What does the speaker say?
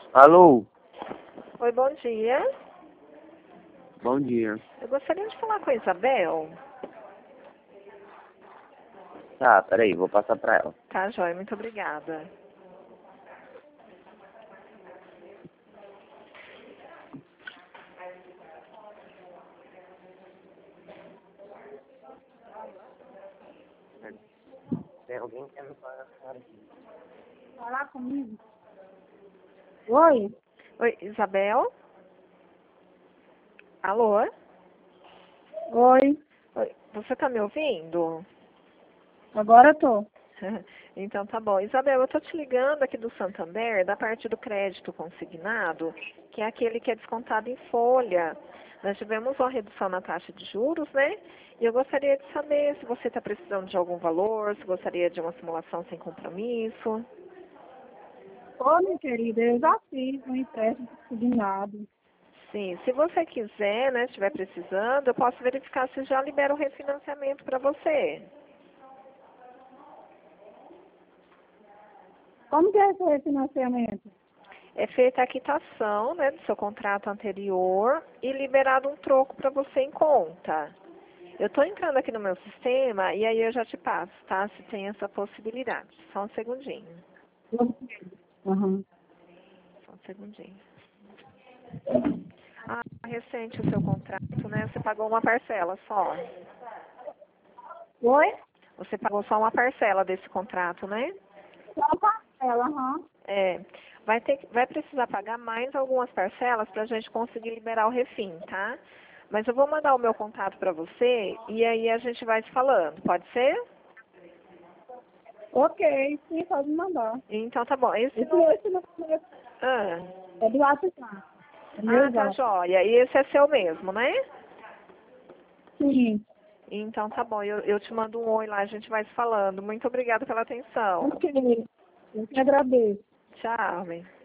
Alô? Oi, bom dia. Bom dia. Eu gostaria de falar com a Isabel. Tá, peraí, vou passar pra ela. Tá, joia, muito obrigada. Tem alguém querendo falar aqui? Falar comigo? Oi? Oi, Isabel? Alô? Oi. Oi, você tá me ouvindo? Agora eu tô. Então tá bom. Isabel, eu tô te ligando aqui do Santander, da parte do crédito consignado, que é aquele que é descontado em folha. Nós tivemos uma redução na taxa de juros, né? E eu gostaria de saber se você está precisando de algum valor, se gostaria de uma simulação sem compromisso. Ô, minha querida, eu já fiz um empréstimo consignado. Sim, se você quiser, né, estiver precisando, eu posso verificar se já libera o refinanciamento para você. Como que é esse refinanciamento? É feita a quitação, né, do seu contrato anterior e liberado um troco para você em conta. Eu estou entrando aqui no meu sistema e aí eu já te passo, tá? Se tem essa possibilidade. Só um segundinho. Uhum. Só um segundinho. Ah, recente o seu contrato, né? Você pagou uma parcela só. Oi? Você pagou só uma parcela desse contrato, né? Só a parcela, aham. É. Vai precisar pagar mais algumas parcelas para a gente conseguir liberar o refim, tá? Mas eu vou mandar o meu contato para você e aí a gente vai se falando. Pode ser? Ok, sim, pode me mandar. Então tá bom. Esse número Ah, é do WhatsApp. É meu tá zap. joia. E esse é seu mesmo, né? Sim. Então tá bom. Eu te mando um oi lá, a gente vai se falando. Muito obrigada pela atenção. Ok. Eu que agradeço. Tchau, bem.